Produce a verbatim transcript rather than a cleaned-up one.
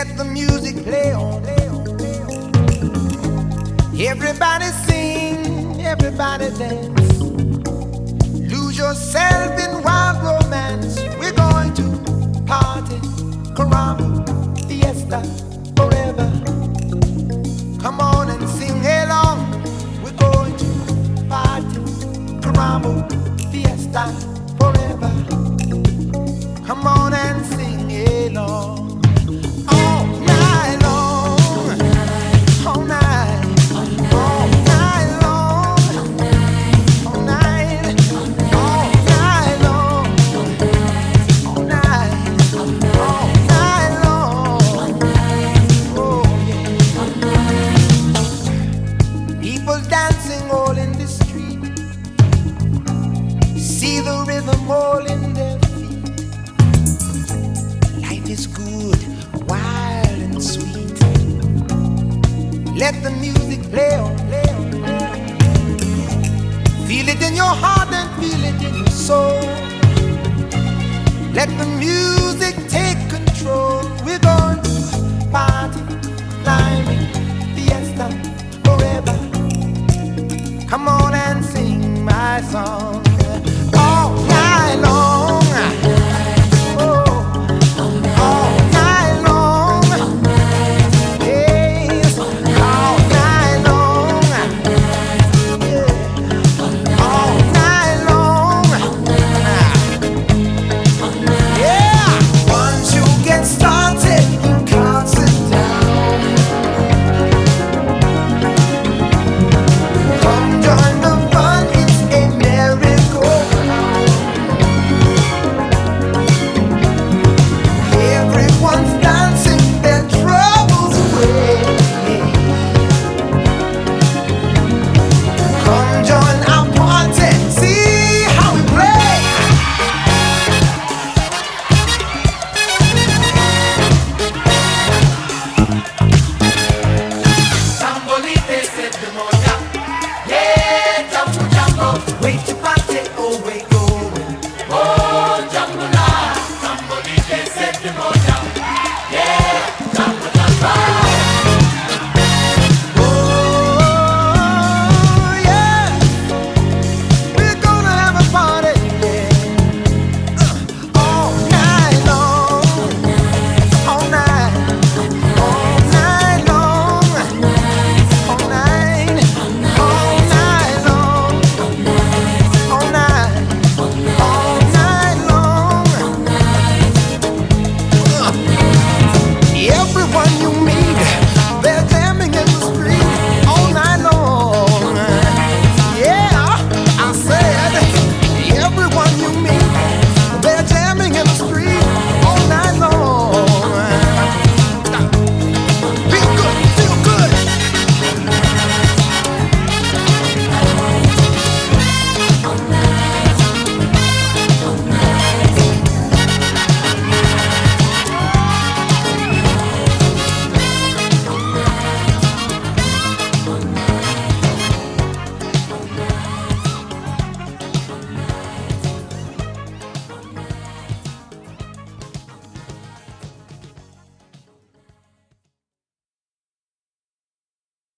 Let the music play on. Everybody sing, everybody dance. Lose yourself in wild romance. We're going to party, caramba, fiesta, forever. Come on and sing along. We're going to party, caramba, fiesta, forever. Come on and sing along. All night long, all night, all night long, all night, all night long, all night, all night long. Oh yeah. People dancing all in the street. See the rhythm all in their feet. Life is good, wild and sweet. Let the music play on, play on, play on. Feel it in your heart and feel it in your soul. Let the music take control. We're going to party, climbing, fiesta, forever. Come on and sing my song. All night long. Oh, all night long. Yes, all night long. Yeah, all night long. Yeah, once you get started, you can't sit down. Come join the fun, it's a merry-go-round. Everyone's dancing their troubles away. Come join our party, see how we play. Sambolite se demonia, yeah, jumbo jumbo, wait to party, oh wait going, oh jumbo la, sambolite se demonia.